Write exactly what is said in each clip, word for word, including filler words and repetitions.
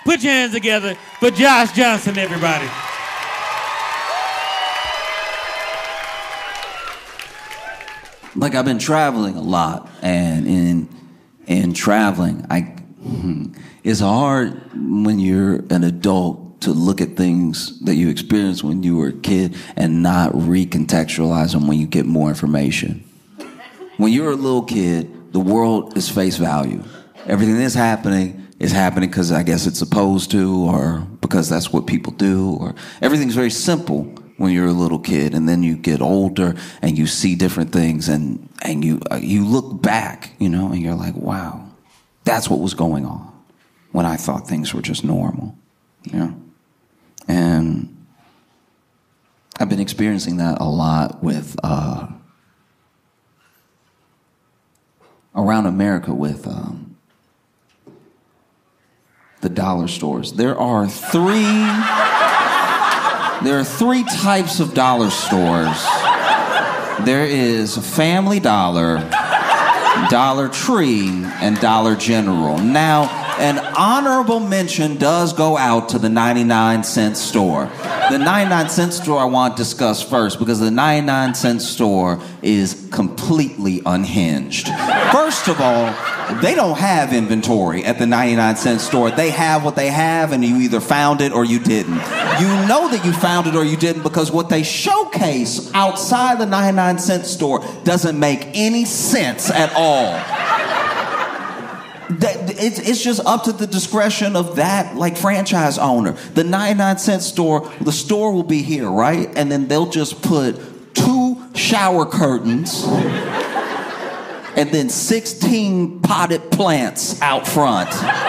Put your hands together for Josh Johnson, everybody. Like, I've been traveling a lot, and in in traveling, I it's hard when you're an adult to look at things that you experienced when you were a kid and not recontextualize them when you get more information. When you're a little kid, the world is face value. Everything that's happening is happening because I guess it's supposed to, or because that's what people do, or everything's very simple when you're a little kid, and then you get older and you see different things, and and you uh, you look back, you know, and you're like, wow, that's what was going on when I thought things were just normal, you know. And I've been experiencing that a lot with uh, around America with um, the dollar stores. There are three. There are three types of dollar stores. There is Family Dollar, Dollar Tree, and Dollar General. Now, an honorable mention does go out to the ninety-nine cent store. The ninety-nine cent store I want to discuss first, because the ninety-nine cent store is completely unhinged. First of all, they don't have inventory at the ninety-nine cent store. They have what they have, and you either found it or you didn't. You know that you found it or you didn't because what they showcase outside the ninety-nine cent store doesn't make any sense at all. It's, it's just up to the discretion of that, like, franchise owner. The ninety-nine cent store, the store will be here, right? And then they'll just put two shower curtains and then sixteen potted plants out front.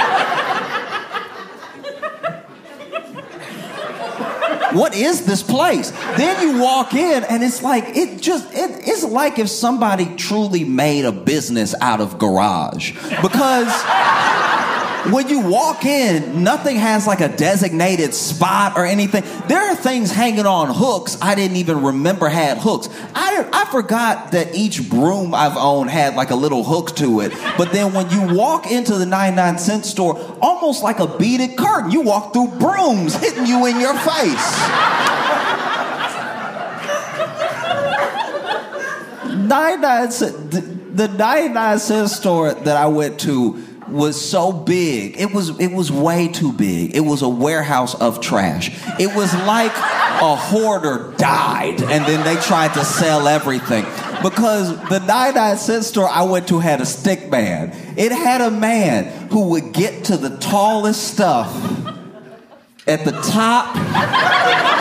What is this place? Then you walk in and it's like, it just, it, it's like if somebody truly made a business out of garage. Because when you walk in, nothing has like a designated spot or anything. There are things hanging on hooks I didn't even remember had hooks. I, I forgot that each broom I've owned had like a little hook to it. But then when you walk into the ninety-nine cent store, almost like a beaded curtain, you walk through brooms hitting you in your face. ninety-nine cent, the, the ninety-nine cent store that I went to was so big. It was it was way too big. It was a warehouse of trash. It was like a hoarder died and then they tried to sell everything. Because the ninety-nine cent store I went to had a stick man. It had a man who would get to the tallest stuff at the top.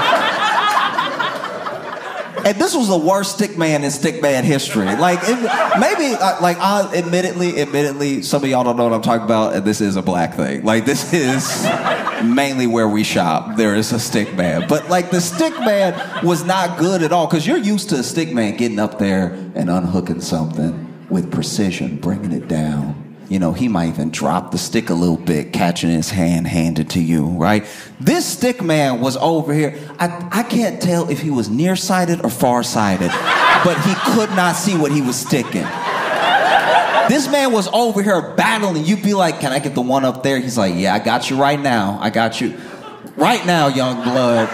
And this was the worst stick man in stick man history. Like, it, maybe, uh, like, I admittedly, admittedly, some of y'all don't know what I'm talking about, and this is a black thing. Like, this is mainly where we shop. There is a stick man. But, like, the stick man was not good at all, because you're used to a stick man getting up there and unhooking something with precision, bringing it down. You know, he might even drop the stick a little bit, catching his hand, hand it to you, right? This stick man was over here. I, I can't tell if he was nearsighted or farsighted, but he could not see what he was sticking. This man was over here battling. You'd be like, can I get the one up there? He's like, yeah, I got you right now. I got you right now, young blood.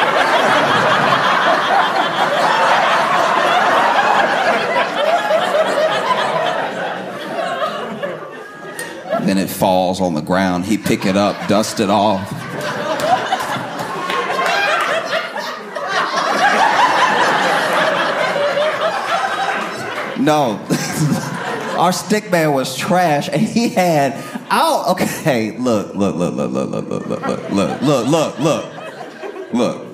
Then it falls on the ground. He'd pick it up, dust it off. No. Our stick man was trash, and he had out. Okay, look, look, look, look, look, look, look, look, look, look, look, look, look.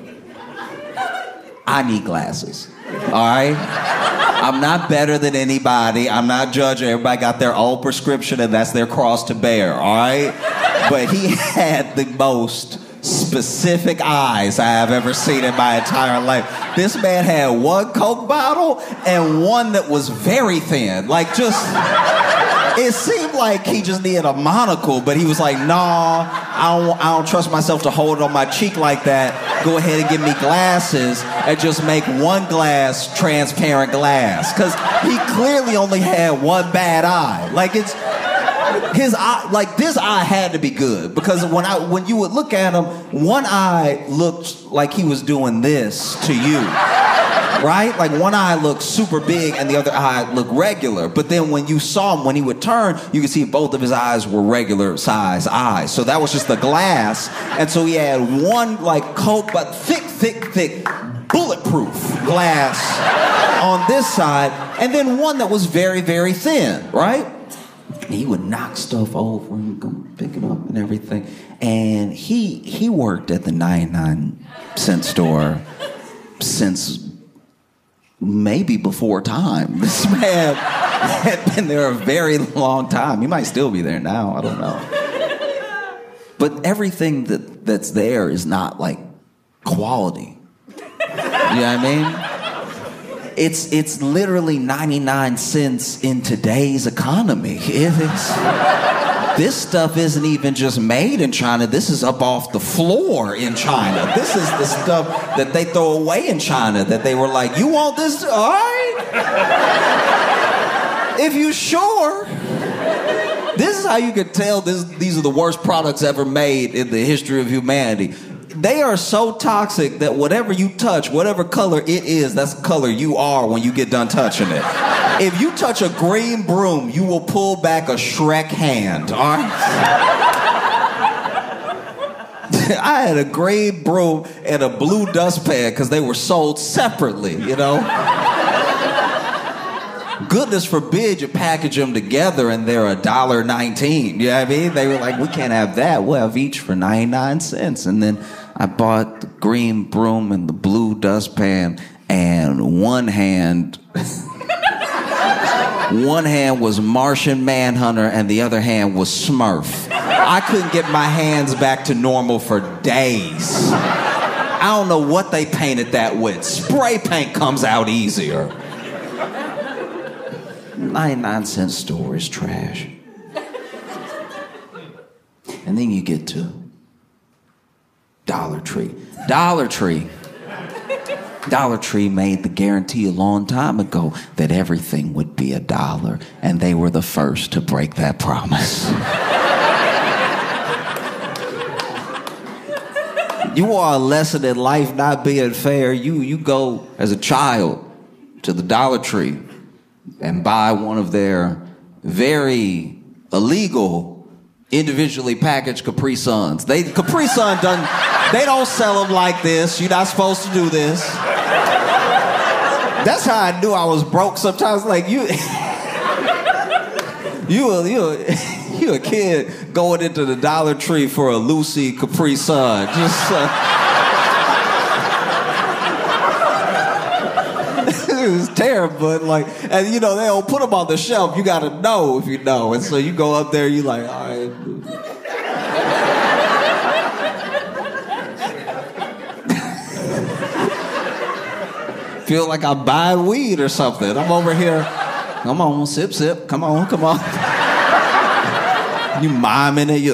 I need glasses. All right? I'm not better than anybody. I'm not judging. Everybody got their own prescription, and that's their cross to bear, all right? But he had the most specific eyes I have ever seen in my entire life. This man had one Coke bottle and one that was very thin. Like, just... It seemed like he just needed a monocle, but he was like, nah, I don't, I don't trust myself to hold it on my cheek like that. Go ahead and give me glasses and just make one glass transparent glass. Because he clearly only had one bad eye. Like, it's... his eye, like this eye had to be good because when I when you would look at him, one eye looked like he was doing this to you, right? Like one eye looked super big and the other eye looked regular. But then when you saw him, when he would turn, you could see both of his eyes were regular size eyes. So that was just the glass, and so he had one like coat, but thick, thick, thick, bulletproof glass on this side, and then one that was very, very thin, right? And he would knock stuff over and go pick it up and everything. And he he worked at the ninety-nine cent store since maybe before time. This man had been there a very long time. He might still be there now. I don't know. But everything that, that's there is not like quality. You know what I mean? It's it's literally ninety-nine cents in today's economy. It is. This stuff isn't even just made in China. This is up off the floor in China. This is the stuff that they throw away in China that they were like, you want this? All right. If you sure. This is how you could tell this, these are the worst products ever made in the history of humanity. They are so toxic that whatever you touch, whatever color it is, that's the color you are when you get done touching it. If you touch a green broom, you will pull back a Shrek hand, all right? I had a green broom and a blue dustpan because they were sold separately, you know? Goodness forbid you package them together and they're a dollar nineteen. You know what I mean? They were like, we can't have that. We'll have each for ninety-nine cents. And then I bought the green broom and the blue dustpan, and one hand, one hand was Martian Manhunter and the other hand was Smurf. I couldn't get my hands back to normal for days. I don't know what they painted that with. Spray paint comes out easier. ninety-nine cent store is trash. And then you get to Dollar Tree. Dollar Tree. Dollar Tree made the guarantee a long time ago that everything would be a dollar, and they were the first to break that promise. You want a lesson in life not being fair? You, you go as a child to the Dollar Tree and buy one of their very illegal, individually packaged Capri Suns. They Capri Sun doesn't, they don't sell them like this. You're not supposed to do this. That's how I knew I was broke sometimes. Like, you, you, a, you, a, you a kid going into the Dollar Tree for a Lucy Capri Sun. Just, uh, it was terrible, but like, and you know, they don't put them on the shelf. You gotta know if you know. And so you go up there, you like, all right. Feel like I'm buying weed or something. I'm over here. Come on, sip, sip. Come on, come on. You miming it. You.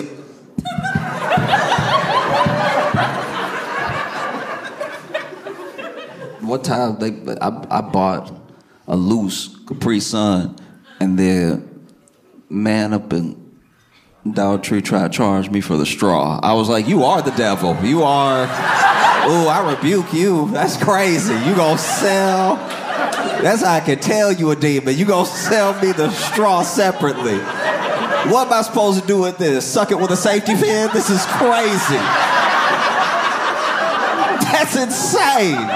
One time they, I, I bought a loose Capri Sun, and the man up in Dollar Tree tried to charge me for the straw. I was like, you are the devil. You are. Ooh, I rebuke you. That's crazy. You gonna sell? That's how I can tell you a demon. You gonna sell me the straw separately. What am I supposed to do with this? Suck it with a safety pin? This is crazy. That's insane.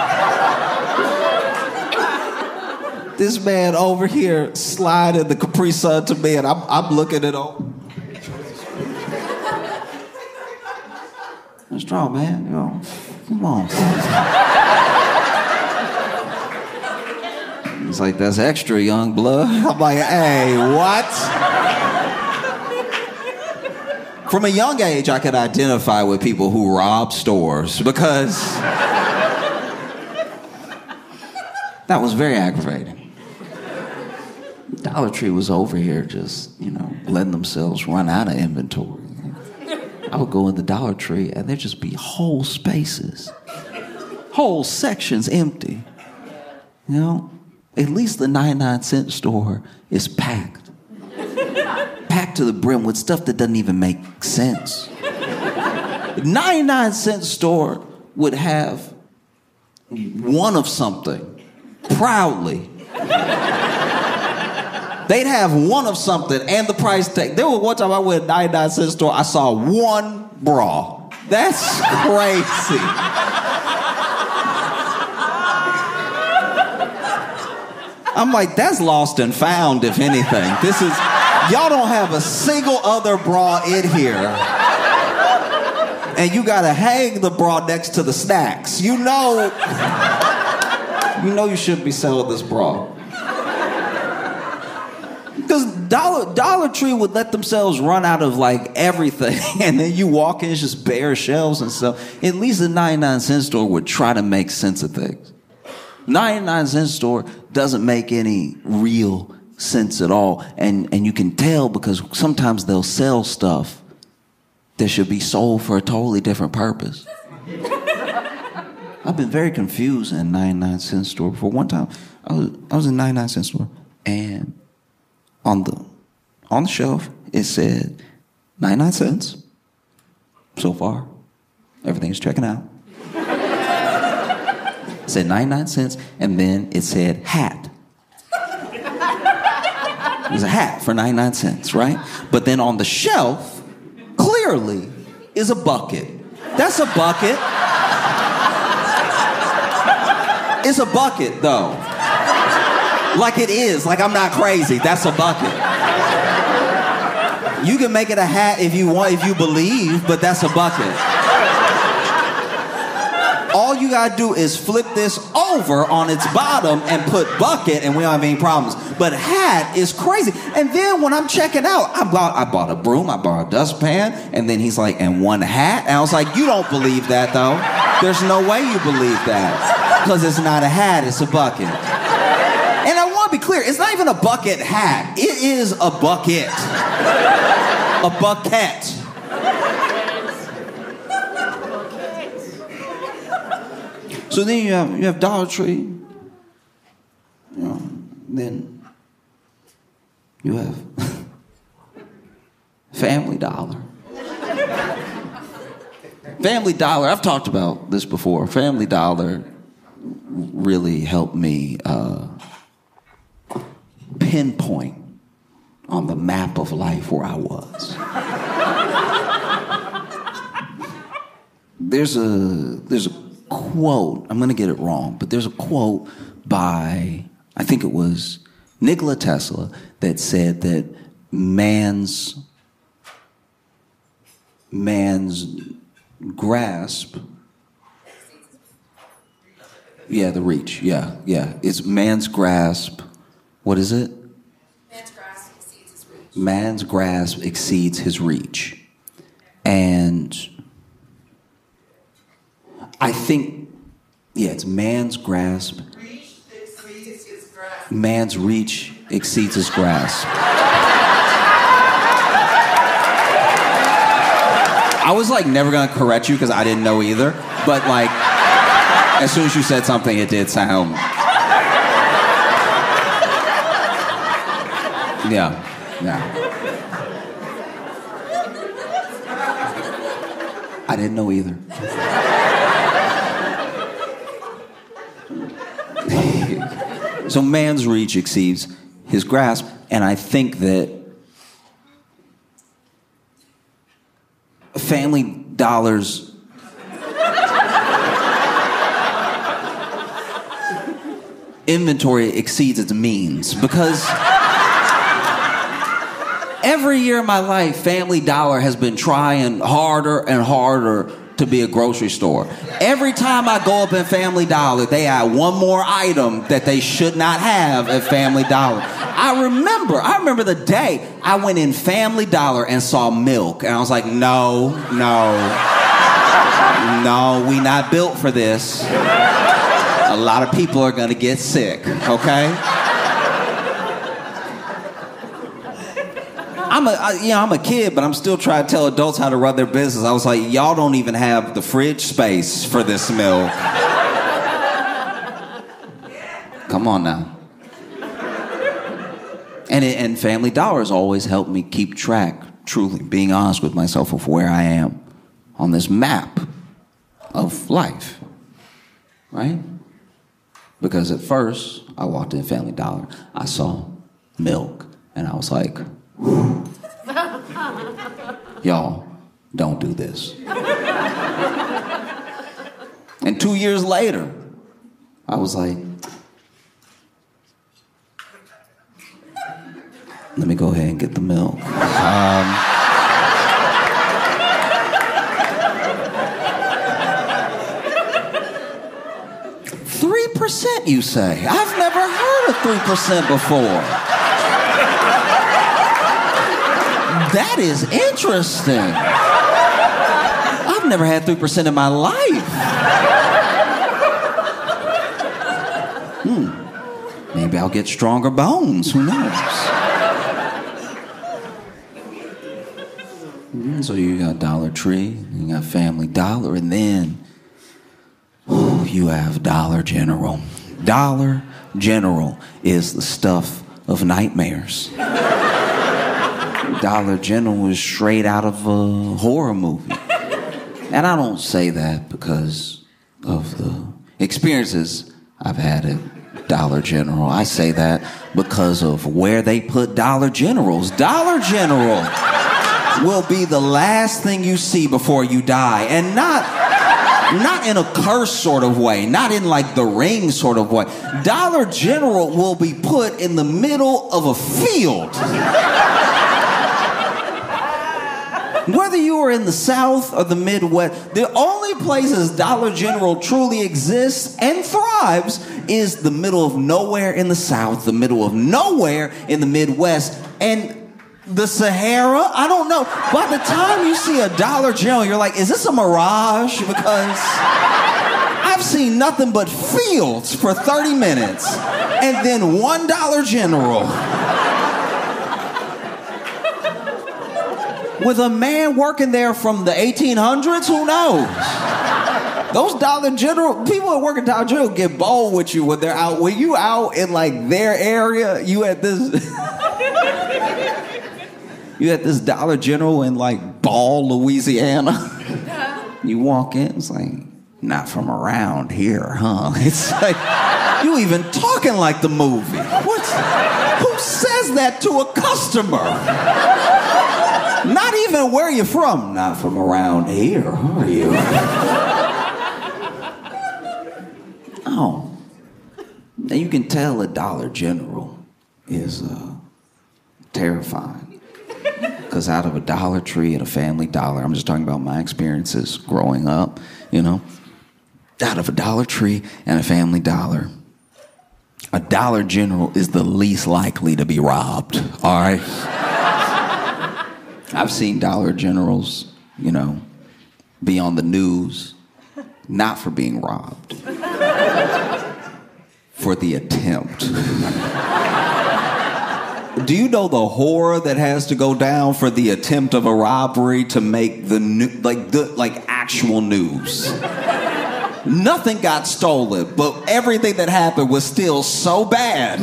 This man over here sliding the Capri Sun to me, and I'm, I'm looking at him. What's wrong, man? You know, come on. He's like, that's extra, young blood. I'm like, hey, what? From a young age, I could identify with people who rob stores because that was very aggravating. Dollar Tree was over here just, you know, letting themselves run out of inventory. I would go in the Dollar Tree and there'd just be whole spaces, whole sections empty. You know, at least the ninety-nine cent store is packed. Packed to the brim with stuff that doesn't even make sense. ninety-nine cent store would have one of something, proudly. They'd have one of something and the price tag. There was one time I went to a ninety-nine cent store, I saw one bra. That's crazy. I'm like, that's lost and found, if anything. This is, y'all don't have a single other bra in here. And you gotta hang the bra next to the snacks. You know, you know you shouldn't be selling this bra. Because Dollar, Dollar Tree would let themselves run out of like everything. And then you walk in, it's just bare shelves and stuff. At least the ninety-nine cent store would try to make sense of things. ninety-nine cent store doesn't make any real sense at all. And, and you can tell because sometimes they'll sell stuff that should be sold for a totally different purpose. I've been very confused in a ninety-nine cent store before. One time, I was, I was in a ninety-nine cent store, and on the, on the shelf, it said ninety-nine cents. So far, everything's checking out. It said ninety-nine cents, and then it said hat. It was a hat for ninety-nine cents, right? But then on the shelf, clearly, is a bucket. That's a bucket. It's a bucket, though. Like it is. Like I'm not crazy. That's a bucket. You can make it a hat if you want, if you believe, but that's a bucket. All you gotta do is flip this over on its bottom and put bucket, and we don't have any problems. But hat is crazy. And then when I'm checking out, I bought, I bought a broom, I bought a dustpan, and then he's like, and one hat? And I was like, you don't believe that, though. There's no way you believe that. Because it's not a hat, it's a bucket. And I want to be clear, it's not even a bucket hat. It is a bucket. A bucket. So then you have you have Dollar Tree, you know, then you have Family Dollar. Family Dollar, I've talked about this before. Family Dollar really helped me uh, pinpoint on the map of life where I was. There's a there's a quote, I'm going to get it wrong, but there's a quote by, I think it was Nikola Tesla, that said that man's man's grasp, yeah, the reach, yeah, yeah, it's man's grasp, what is it? Man's grasp exceeds his reach. Man's grasp exceeds his reach. And I think, yeah, it's man's grasp. Reach exceeds his grasp. Man's reach exceeds his grasp. I was like never gonna correct you because I didn't know either. But like, as soon as you said something, it did sound. Yeah, yeah. I didn't know either. So man's reach exceeds his grasp, and I think that Family Dollar's inventory exceeds its means, because every year of my life, Family Dollar has been trying harder and harder to be a grocery store. Every time I go up in Family Dollar, they add one more item that they should not have at Family Dollar. I remember, I remember the day I went in Family Dollar and saw milk, and I was like, no, no, no, we not built for this. A lot of people are gonna get sick, okay? I'm a, I, you know, I'm a kid, but I'm still trying to tell adults how to run their business. I was like, y'all don't even have the fridge space for this milk. Come on now. And, it, and Family Dollar has always helped me keep track, truly, being honest with myself of where I am on this map of life, right? Because at first, I walked in Family Dollar, I saw milk, and I was like, y'all, don't do this. And two years later, I was like, let me go ahead and get the milk. Um, three percent, you say? I've never heard of three percent before. That is interesting. I've never had three percent in my life. Hmm. Maybe I'll get stronger bones. Who knows? So you got Dollar Tree, you got Family Dollar, and then oh, you have Dollar General. Dollar General is the stuff of nightmares. Dollar General is straight out of a horror movie. And I don't say that because of the experiences I've had at Dollar General. I say that because of where they put Dollar Generals. Dollar General will be the last thing you see before you die. And not, not in a curse sort of way, not in like the Ring sort of way. Dollar General will be put in the middle of a field. Whether you are in the South or the Midwest, the only places Dollar General truly exists and thrives is the middle of nowhere in the South, the middle of nowhere in the Midwest, and the Sahara. I don't know. By the time you see a Dollar General, you're like, is this a mirage? Because I've seen nothing but fields for thirty minutes and then one Dollar General. With a man working there from the eighteen hundreds, who knows? Those Dollar General, people that work at Dollar General get bold with you when they're out. When you out in like their area, you at this... You at this Dollar General in like Ball, Louisiana. You walk in, it's like, not from around here, huh? It's like, you even talking like the movie. What? Who says that to a customer? Not even where you from. Not from around here, are you? Oh. Now you can tell a Dollar General is uh, terrifying. Because out of a Dollar Tree and a Family Dollar, I'm just talking about my experiences growing up, you know. Out of a Dollar Tree and a Family Dollar, a Dollar General is the least likely to be robbed, all right? I've seen Dollar Generals, you know, be on the news, not for being robbed, for the attempt. Do you know the horror that has to go down for the attempt of a robbery to make the new, like the like actual news? Nothing got stolen, but everything that happened was still so bad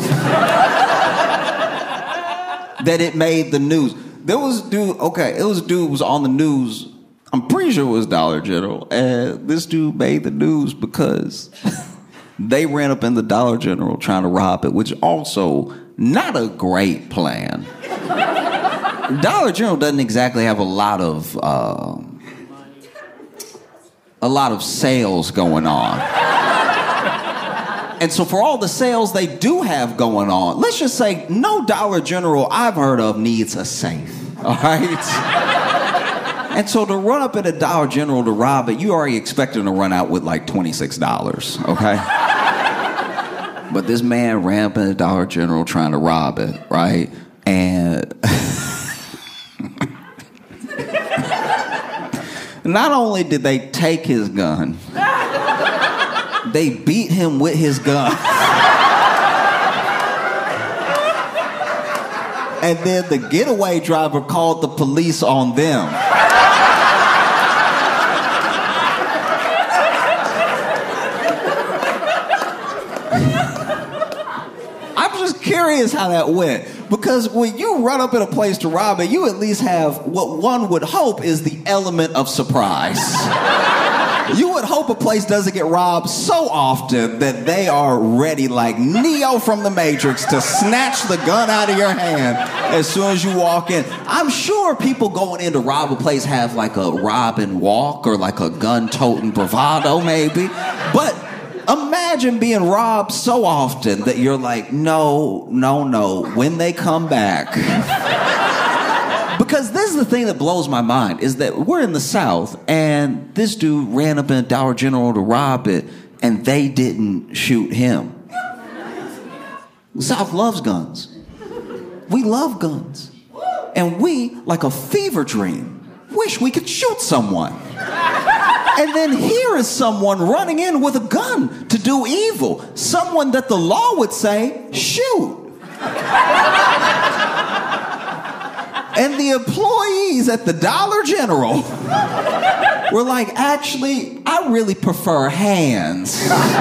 that it made the news. There was a dude, okay, it was a dude who was on the news. I'm pretty sure it was Dollar General, and this dude made the news because they ran up in the Dollar General trying to rob it, which also not a great plan. Dollar General doesn't exactly have a lot of uh, a lot of sales going on. And so for all the sales they do have going on, let's just say no Dollar General I've heard of needs a safe, all right? And so to run up at a Dollar General to rob it, you already expecting to run out with like twenty-six dollars, okay? But this man ran up in a Dollar General trying to rob it, right? And not only did they take his gun, they beat him with his gun. And then the getaway driver called the police on them. curious how that went. Because when you run up in a place to rob it, you at least have what one would hope is the element of surprise. You would hope a place doesn't get robbed so often that they are ready like Neo from the Matrix to snatch the gun out of your hand as soon as you walk in. I'm sure people going in to rob a place have like a rob and walk or like a gun-toting bravado maybe. But imagine being robbed so often that you're like, no, no, no, when they come back. Because this is the thing that blows my mind, is that we're in the South, and this dude ran up in a Dollar General to rob it, and they didn't shoot him. The South loves guns. We love guns. And we, like a fever dream, wish we could shoot someone. And then here is someone running in with a gun to do evil. Someone that the law would say, shoot. And the employees at the Dollar General were like, actually, I really prefer hands.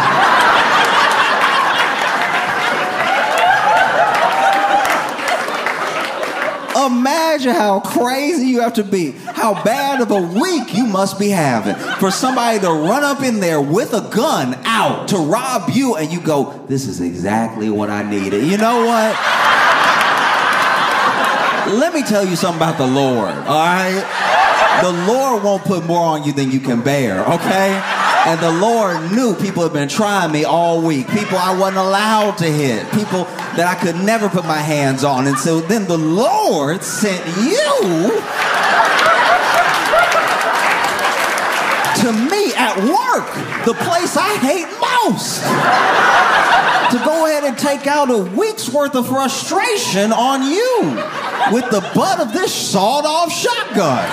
Imagine how crazy you have to be, how bad of a week you must be having for somebody to run up in there with a gun out to rob you, and you go, this is exactly what I needed. You know what? Let me tell you something about the Lord, all right? The Lord won't put more on you than you can bear, okay? And the Lord knew people had been trying me all week. People I wasn't allowed to hit. People that I could never put my hands on. And so then the Lord sent you to me at work, the place I hate most, to go ahead and take out a week's worth of frustration on you with the butt of this sawed-off shotgun.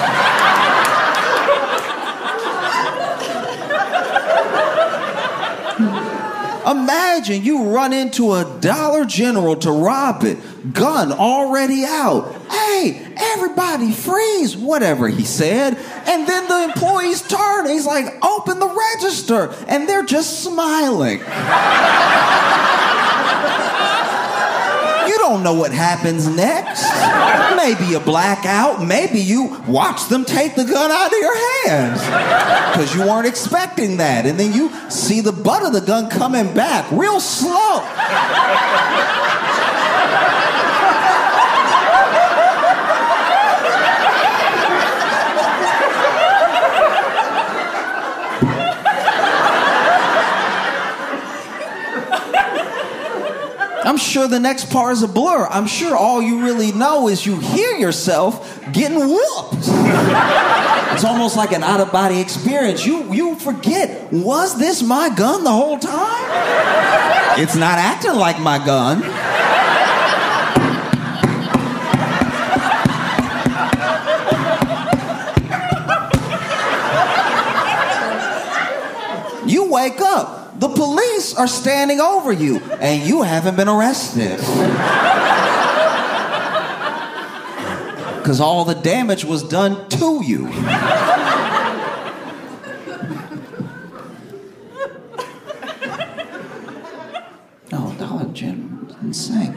Imagine you run into a Dollar General to rob it, gun already out. Hey, everybody freeze, whatever he said. And then the employees turn and he's like, open the register. And they're just smiling. You don't know what happens next. Maybe a blackout. Maybe you watch them take the gun out of your hands because you weren't expecting that. And then you see the butt of the gun coming back real slow. I'm sure the next part is a blur. I'm sure all you really know is you hear yourself getting whooped. It's almost like an out-of-body experience. You, you forget, was this my gun the whole time? It's not acting like my gun. You wake up. The police are standing over you, and you haven't been arrested. Because all the damage was done to you. Oh, Dollar General, it's insane.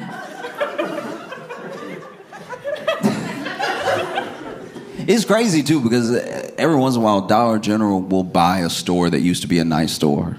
It's crazy, too, because every once in a while, Dollar General will buy a store that used to be a nice store.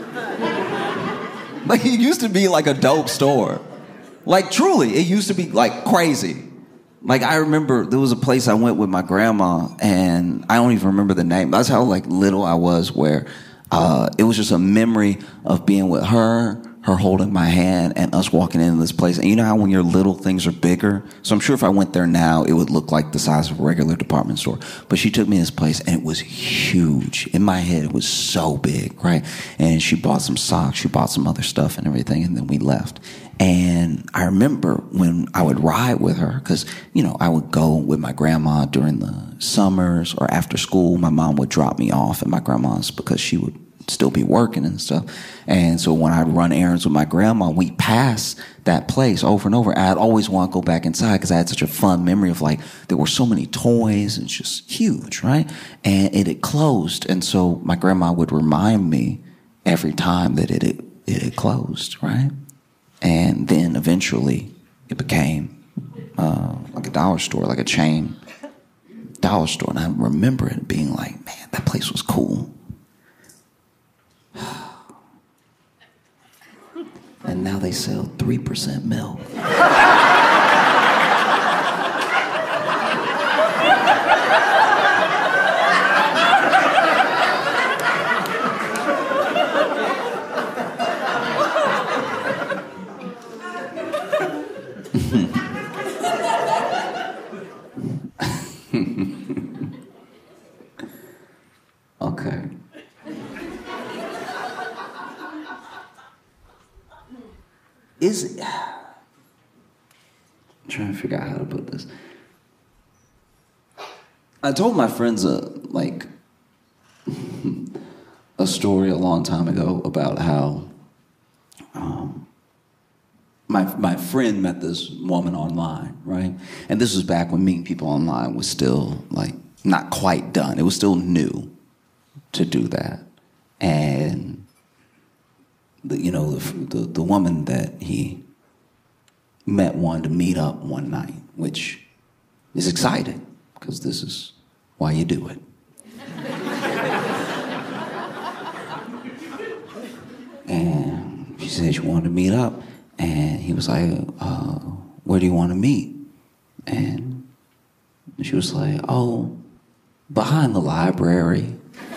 Like, it used to be like a dope store. Like, truly, it used to be, like, crazy. Like, I remember there was a place I went with my grandma, and I don't even remember the name. That's how, like, little I was, where uh, it was just a memory of being with her, her holding my hand, and us walking into this place. And you know how when you're little, things are bigger? So I'm sure if I went there now, it would look like the size of a regular department store. But she took me to this place, and it was huge. In my head, it was so big, right? And she bought some socks, she bought some other stuff and everything, and then we left. And I remember when I would ride with her, because, you know, I would go with my grandma during the summers or after school. My mom would drop me off at my grandma's because she would still be working and stuff. And so when I'd run errands with my grandma, we'd pass that place over and over. I'd always want to go back inside because I had such a fun memory of, like, there were so many toys and it's just huge, right? And it had closed. And so my grandma would remind me every time that it had, it had closed, right? And then eventually it became uh, like a dollar store, like a chain dollar store. And I remember it being like, man, that place was cool. And now they sell three percent milk. Okay. Is it, I'm trying to figure out how to put this. I told my friends a like a story a long time ago about how um, my my friend met this woman online, right? And this was back when meeting people online was still like not quite done. It was still new to do that, and the, you know the, the the woman that he met wanted to meet up one night, which is exciting because this is why you do it. And she said she wanted to meet up, and he was like, uh, "Where do you want to meet?" And she was like, "Oh, behind the library."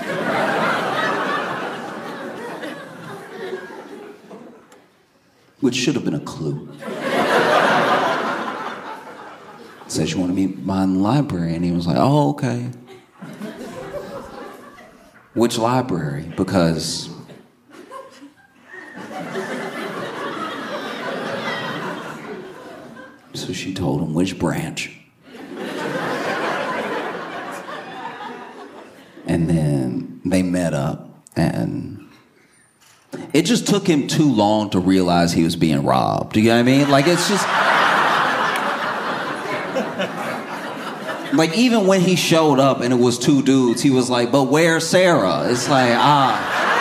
Which should have been a clue. Said she wanted to meet behind the library, and he was like, "Oh, okay." Which library? Because so she told him which branch. And then they met up, and it just took him too long to realize he was being robbed. Do you know what I mean? Like, it's just... Like, even when he showed up and it was two dudes, he was like, "But where's Sarah?" It's like, ah.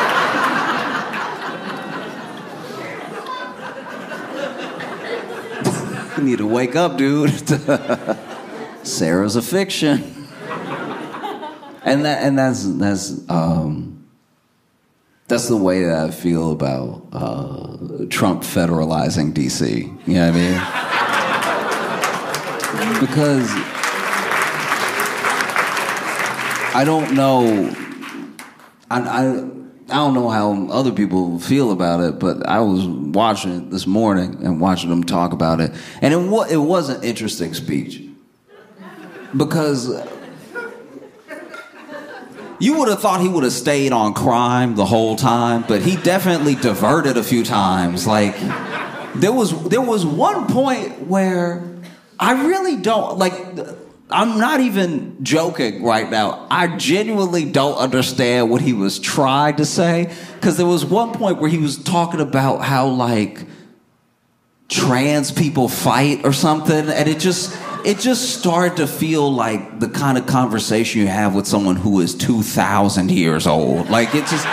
You need to wake up, dude. Sarah's a fiction. And that, and that's, that's, um... That's the way that I feel about uh, Trump federalizing D C. You know what I mean? Because I don't know. I, I I don't know how other people feel about it, but I was watching it this morning and watching them talk about it, and it was it was an interesting speech because. You would have thought he would have stayed on crime the whole time, but he definitely diverted a few times. Like, there was there was one point where I really don't, like, I'm not even joking right now. I genuinely don't understand what he was trying to say, because there was one point where he was talking about how, like, trans people fight or something, and it just... It just started to feel like the kind of conversation you have with someone who is two thousand years old. Like, it just...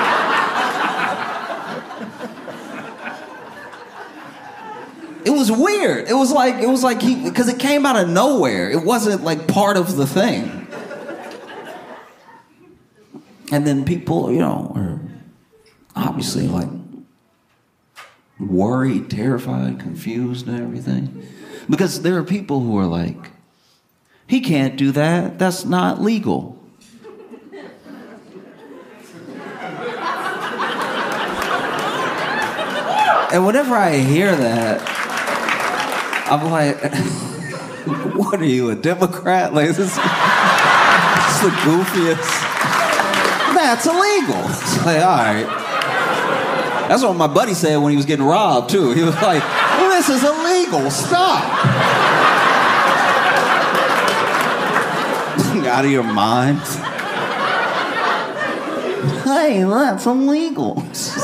It was weird. It was like, it was like he... Because it came out of nowhere. It wasn't, like, part of the thing. And then people, you know, are obviously, like, worried, terrified, confused and everything. Because there are people who are like, he can't do that. That's not legal. And whenever I hear that, I'm like, what are you, a Democrat? Like, this is, this is the goofiest. That's illegal. It's like, all right. That's what my buddy said when he was getting robbed, too. He was like, this is illegal. Stop. Out of your mind. Hey, that's illegal.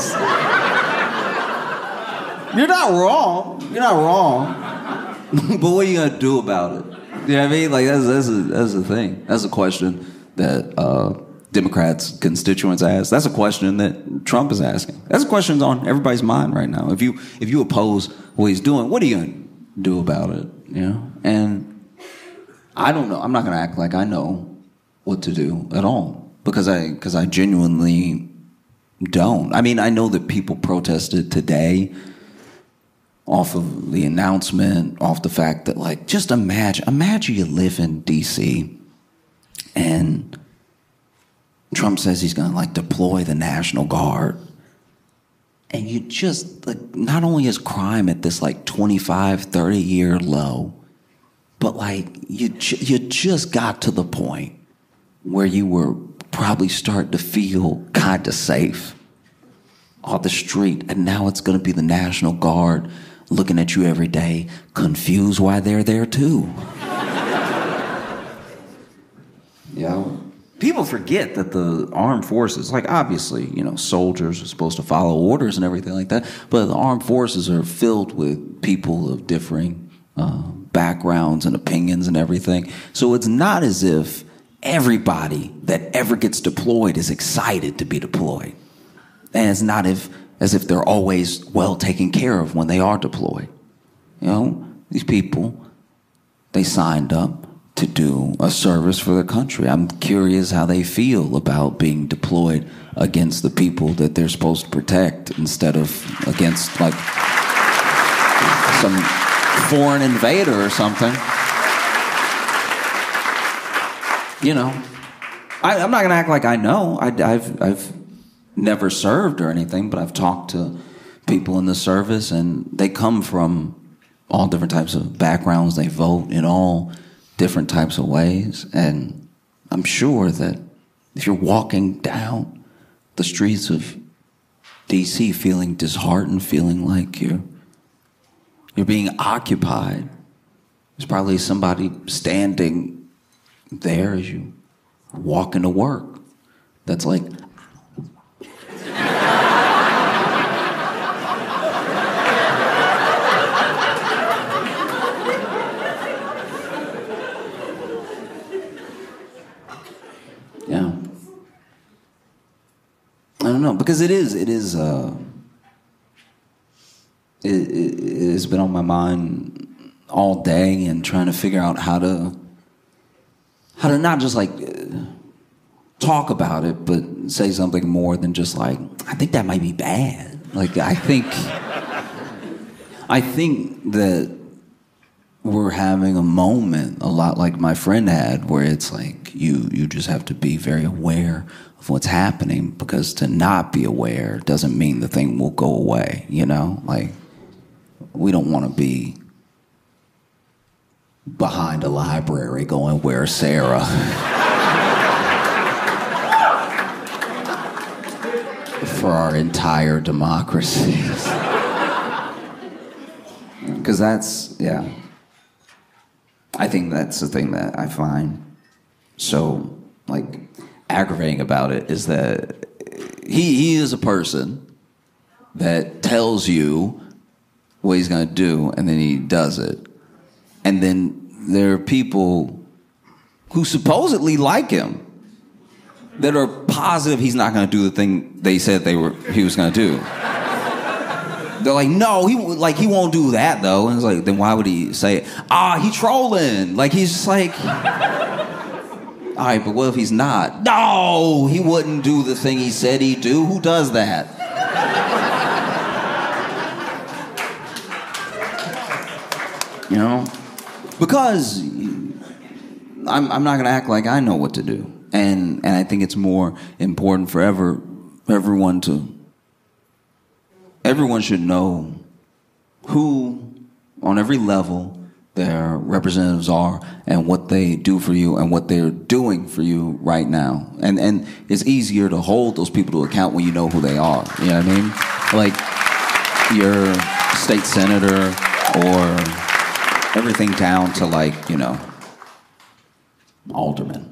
You're not wrong. You're not wrong. But what are you going to do about it? You know what I mean? Like, that's, that's, a, that's the thing. That's a question that uh, Democrats, constituents ask. That's a question that Trump is asking. That's a question on everybody's mind right now. If you if you oppose what he's doing, what are you going to do about it? You know? And I don't know. I'm not going to act like I know what to do at all because I because I genuinely don't. I mean, I know that people protested today off of the announcement, off the fact that, like, just imagine, imagine you live in D C and Trump says he's going to, like, deploy the National Guard. And you just, like, not only is crime at this, like, twenty-five, thirty year low, but, like, you, you just got to the point where you were probably starting to feel kind of safe on the street. And now it's going to be the National Guard looking at you every day, confused why they're there too. You know, people forget that the armed forces, like obviously, you know, soldiers are supposed to follow orders and everything like that, but the armed forces are filled with people of differing uh, backgrounds and opinions and everything. So it's not as if everybody that ever gets deployed is excited to be deployed. And it's not if as if they're always well taken care of when they are deployed. You know, these people, they signed up to do a service for the country. I'm curious how they feel about being deployed against the people that they're supposed to protect instead of against, like, some foreign invader or something. You know, I, I'm not going to act like I know. I, I've, I've never served or anything, but I've talked to people in the service, and they come from all different types of backgrounds. They vote in all different types of ways, and I'm sure that if you're walking down the streets of D C feeling disheartened, feeling like you're you're being occupied, there's probably somebody standing there as you walk into work that's like, yeah. I don't know, because it is, it is, uh, it, it, it has been on my mind all day and trying to figure out how to, how to not just like talk about it, but say something more than just like, I think that might be bad. Like, I think, I think that we're having a moment a lot like my friend had, where it's like you you just have to be very aware of what's happening, because to not be aware doesn't mean the thing will go away, you know? Like, we don't want to be behind a library going, "Where's Sarah?" for our entire democracies. Because that's, yeah. I think that's the thing that I find so, like, aggravating about it, is that he he is a person that tells you what he's going to do, and then he does it. And then there are people who supposedly like him that are positive he's not going to do the thing they said they were he was going to do. They're like, no, he like he won't do that though. And it's like, then why would he say it? Ah, he trolling. Like, he's just like, all right, but what if he's not? No, he wouldn't do the thing he said he'd do. Who does that? You know, because I'm I'm not gonna act like I know what to do, and and I think it's more important for ever for everyone to. Everyone should know who, on every level, their representatives are, and what they do for you, and what they're doing for you right now. And and it's easier to hold those people to account when you know who they are. You know what I mean? Like your state senator, or everything down to, like, you know, alderman.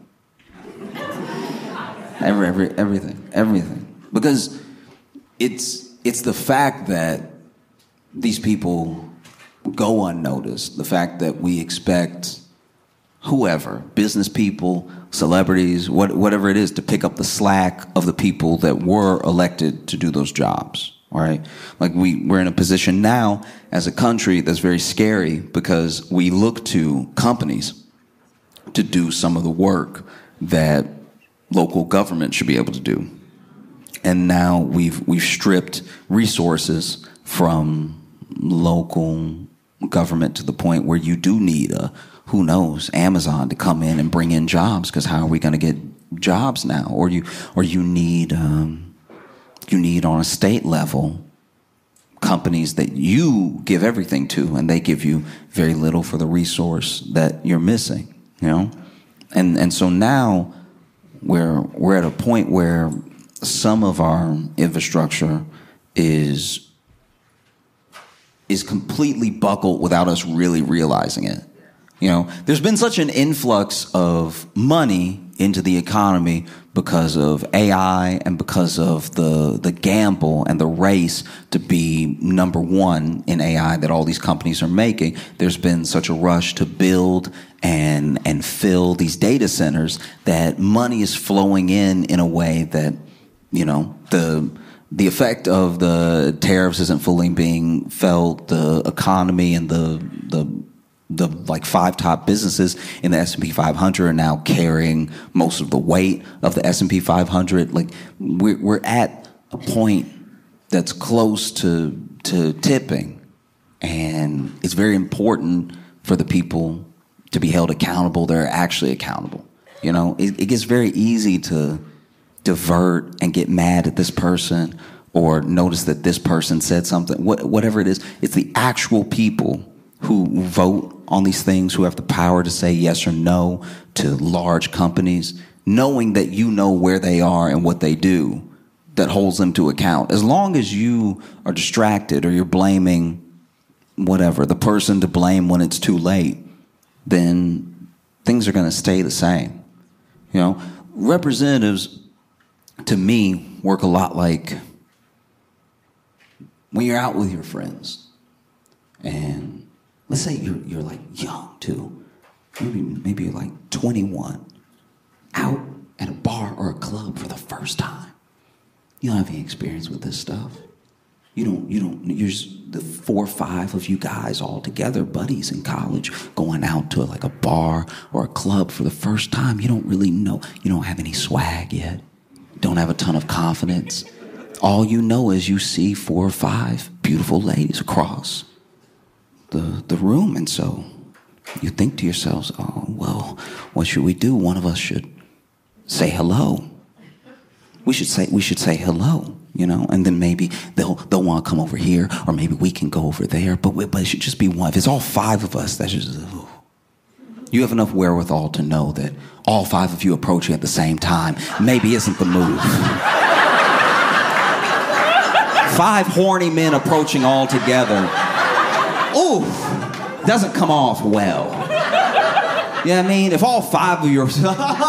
Every every everything, everything, because it's. It's the fact that these people go unnoticed, the fact that we expect whoever, business people, celebrities, what, whatever it is, to pick up the slack of the people that were elected to do those jobs, right? Like we, we're in a position now as a country that's very scary because we look to companies to do some of the work that local government should be able to do. And now we've we've stripped resources from local government to the point where you do need a, who knows, Amazon to come in and bring in jobs, because how are we going to get jobs now? Or you or you need um, you need on a state level companies that you give everything to, and they give you very little for the resource that you're missing. You know, and and so now we're we're at a point where some of our infrastructure is is completely buckled without us really realizing it. You know, there's been such an influx of money into the economy because of A I and because of the the gamble and the race to be number one in A I that all these companies are making. There's been such a rush to build and and fill these data centers that money is flowing in in a way that, you know, the the effect of the tariffs isn't fully being felt. The economy and the the the like five top businesses in the S and P five hundred are now carrying most of the weight of the S and P five hundred. Like we're we're at a point that's close to to tipping, and it's very important for the people to be held accountable. They're actually accountable. You know, it, it gets very easy to divert and get mad at this person or notice that this person said something. What, whatever it is, it's the actual people who vote on these things, who have the power to say yes or no to large companies, knowing that you know where they are and what they do, that holds them to account. As long as you are distracted or you're blaming whatever, the person to blame when it's too late, then things are going to stay the same. You know, representatives, to me, work a lot like when you're out with your friends, and let's say you're you're like young too, maybe maybe you're like twenty-one, out at a bar or a club for the first time. You don't have any experience with this stuff. You don't you don't you're just the four or five of you guys all together, buddies in college, going out to like a bar or a club for the first time. You don't really know. You don't have any swag yet. Don't have a ton of confidence. All you know is you see four or five beautiful ladies across the the room, and so you think to yourselves, oh, well, what should we do? One of us should say hello. We should say we should say hello, you know, and then maybe they'll they'll want to come over here, or maybe we can go over there, but, we, but it should just be one. If it's all five of us, that's just, ooh. You have enough wherewithal to know that all five of you approaching at the same time maybe isn't the move. Five horny men approaching all together. Ooh, doesn't come off well. You know what I mean? If all five of you are...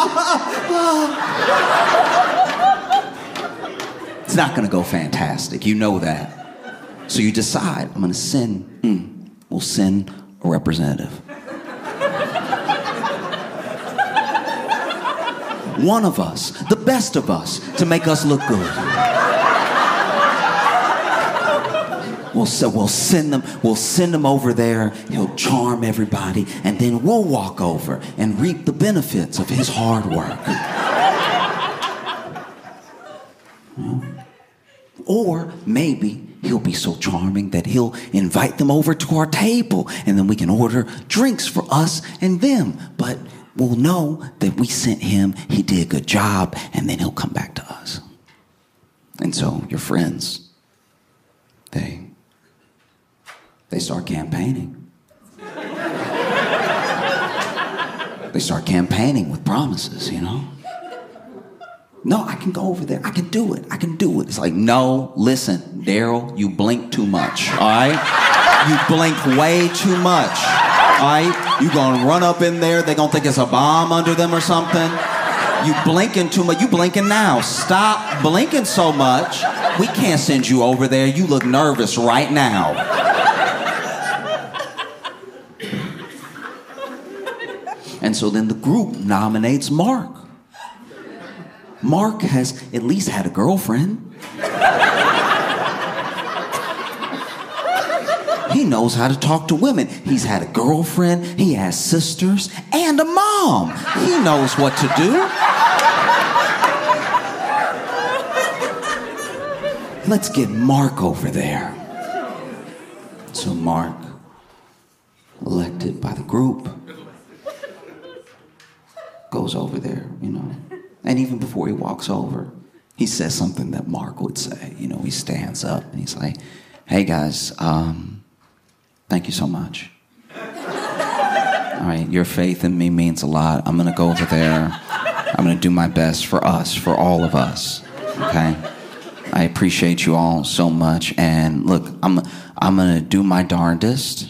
It's not going to go fantastic. You know that. So you decide, I'm going to send... Mm, we'll send a representative. One of us, the best of us, to make us look good. We'll, so we'll send them, we'll send him over there, he'll charm everybody, and then we'll walk over and reap the benefits of his hard work. Or maybe he'll be so charming that he'll invite them over to our table, and then we can order drinks for us and them. But we'll know that we sent him, he did a good job, and then he'll come back to us. And so your friends, they they start campaigning. They start campaigning with promises, you know? No, I can go over there. I can do it. I can do it. It's like, no, listen, Daryl, you blink too much, all right? You blink way too much, all right? You gonna run up in there, they gonna think it's a bomb under them or something. You blinking too much. You blinking now. Stop blinking so much. We can't send you over there. You look nervous right now. And so then the group nominates Mark. Mark has at least had a girlfriend. He knows how to talk to women. He's had a girlfriend, he has sisters, and a mom. He knows what to do. Let's get Mark over there. So Mark, elected by the group, goes over there, you know. And even before he walks over, he says something that Mark would say. You know, he stands up and he's like, hey guys, um, thank you so much. All right, your faith in me means a lot. I'm gonna go over there. I'm gonna do my best for us, for all of us, okay? I appreciate you all so much. And look, I'm, I'm gonna do my darndest.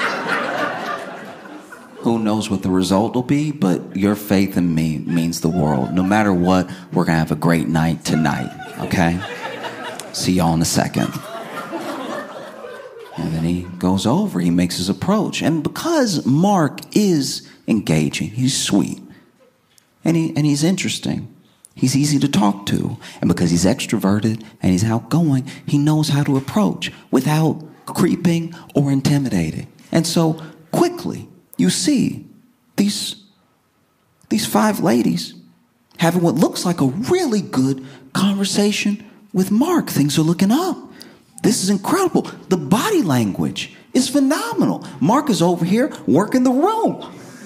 Who knows what the result will be, but your faith in me means the world. No matter what, we're gonna have a great night tonight, okay? See y'all in a second. And then he goes over, he makes his approach. And because Mark is engaging, he's sweet, and he and he's interesting, he's easy to talk to. And because he's extroverted and he's outgoing, he knows how to approach without creeping or intimidating. And so quickly, you see these, these five ladies having what looks like a really good conversation with Mark. Things are looking up. This is incredible. The body language is phenomenal. Mark is over here working the room.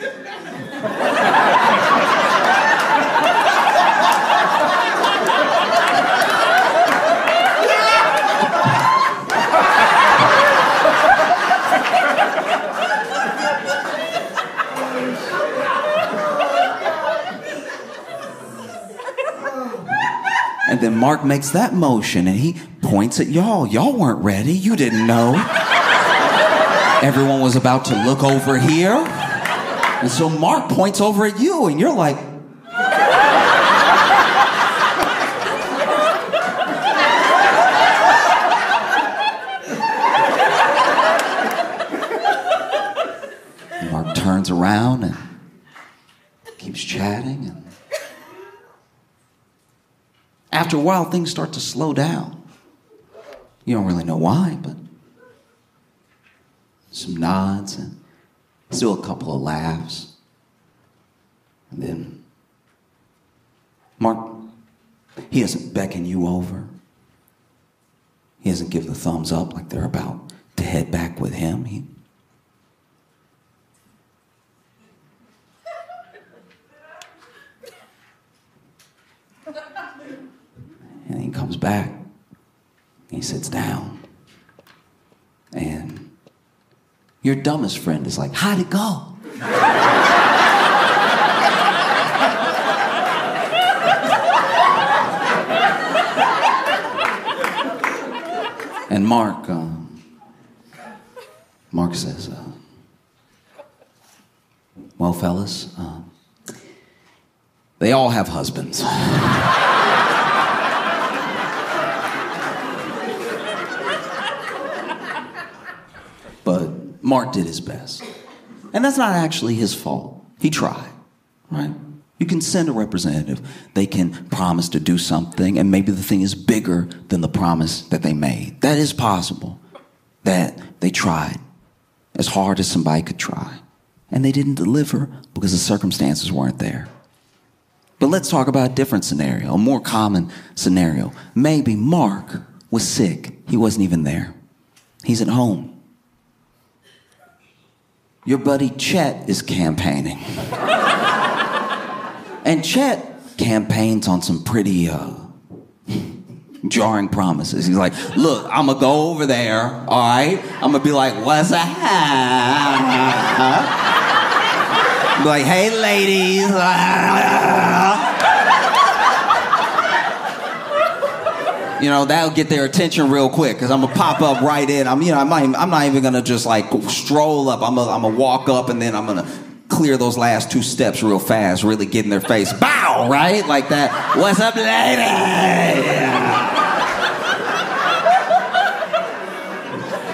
And then Mark makes that motion and he points at y'all. Y'all weren't ready. You didn't know. Everyone was about to look over here. And so Mark points over at you and you're like... Mark turns around and keeps chatting and... After a while, things start to slow down. You don't really know why, but some nods and still a couple of laughs. And then Mark, he doesn't beckon you over. He doesn't give the thumbs up like they're about to head back with him. He And he comes back, he sits down, and your dumbest friend is like, how'd it go? And Mark, uh, Mark says, uh, well, fellas, uh, they all have husbands. But Mark did his best. And that's not actually his fault. He tried, right? You can send a representative. They can promise to do something, and maybe the thing is bigger than the promise that they made. That is possible. That they tried as hard as somebody could try. And they didn't deliver because the circumstances weren't there. But let's talk about a different scenario, a more common scenario. Maybe Mark was sick. He wasn't even there. He's at home. Your buddy Chet is campaigning. And Chet campaigns on some pretty uh, jarring promises. He's like, look, I'm going to go over there, all right? I'm going to be like, what's up? Be like, hey, ladies. You know, that'll get their attention real quick because I'm gonna pop up right in. I'm, you know, I'm not, even, I'm not even gonna just like stroll up. I'm gonna, I'm gonna walk up and then I'm gonna clear those last two steps real fast, really get in their face. Bow, right? Like that. What's up, lady?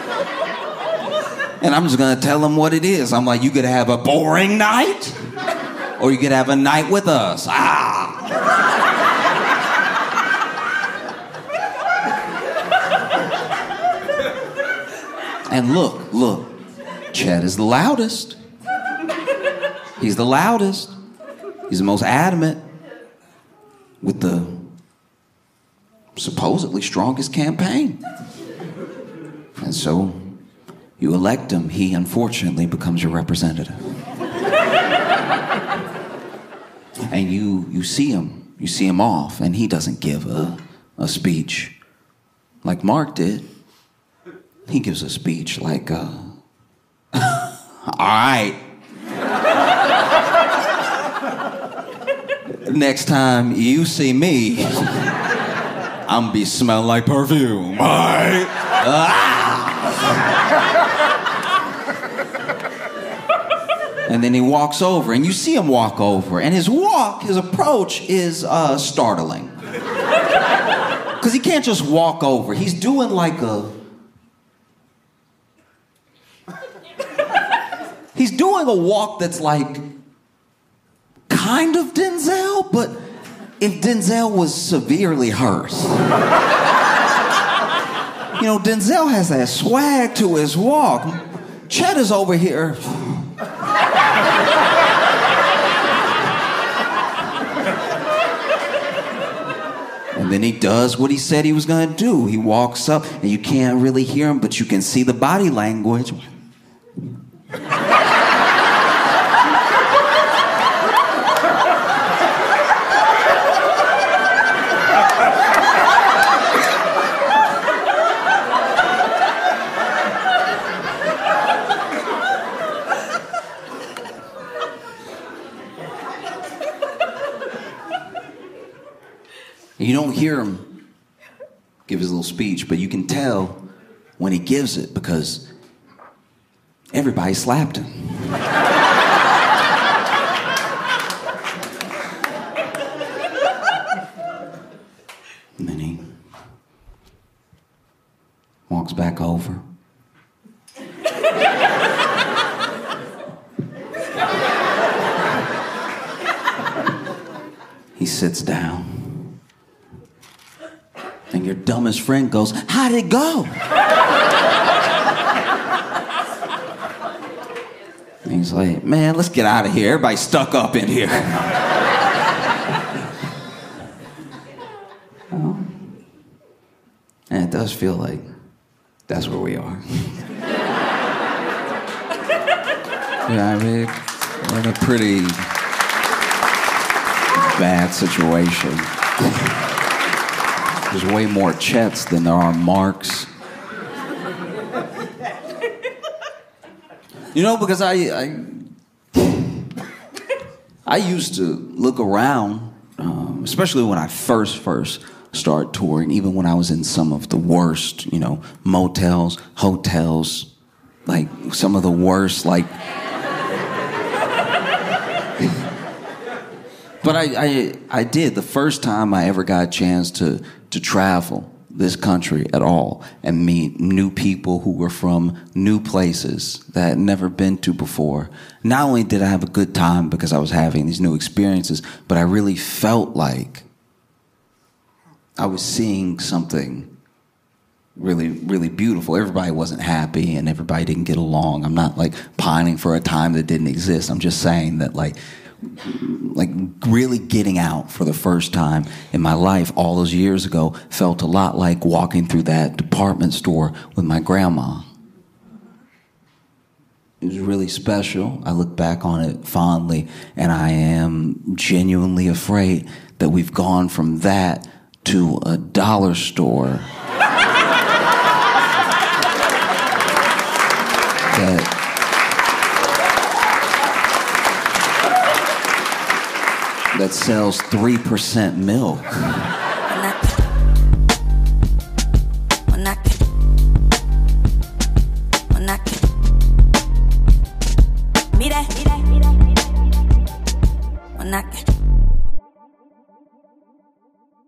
And I'm just gonna tell them what it is. I'm like, you could have a boring night. or you could have a night with us. Ah! And look, look, Chet is the loudest. He's the loudest. He's the most adamant with the supposedly strongest campaign. And so you elect him, he unfortunately becomes your representative. And you you see him, you see him off, and he doesn't give a, a speech like Mark did. He gives a speech like, uh, all right. Next time you see me, I'm gonna be smelling like perfume. All right. Ah! And then he walks over, and you see him walk over, and his walk, his approach is uh, startling. Because he can't just walk over. He's doing like a... He's doing a walk that's like kind of Denzel, but if Denzel was severely hurt. You know, Denzel has that swag to his walk. Chet is over here. And then he does what he said he was going to do. He walks up, and you can't really hear him, but you can see the body language. You don't hear him give his little speech, but you can tell when he gives it because everybody slapped him. And then he walks back over. He sits down. And your dumbest friend goes, how'd it go? And he's like, man, let's get out of here. Everybody's stuck up in here. Well, and it does feel like that's where we are. Yeah, I mean, we're in a pretty bad situation. There's way more Chets than there are Marks. You know, because I, I, I used to look around, um, especially when I first, first started touring, even when I was in some of the worst, you know, motels, hotels, like some of the worst, like... But I, I, I did. The first time I ever got a chance to, to travel this country at all and meet new people who were from new places that I had never been to before. Not only did I have a good time because I was having these new experiences, but I really felt like I was seeing something really, really beautiful. Everybody wasn't happy and everybody didn't get along. I'm not like pining for a time that didn't exist. I'm just saying that like, like really getting out for the first time in my life all those years ago felt a lot like walking through that department store with my grandma. It was really special. I look back on it fondly, and I am genuinely afraid that we've gone from that to a dollar store that that sells three percent milk. When I can, when I can, me that, me that, me that, when I can.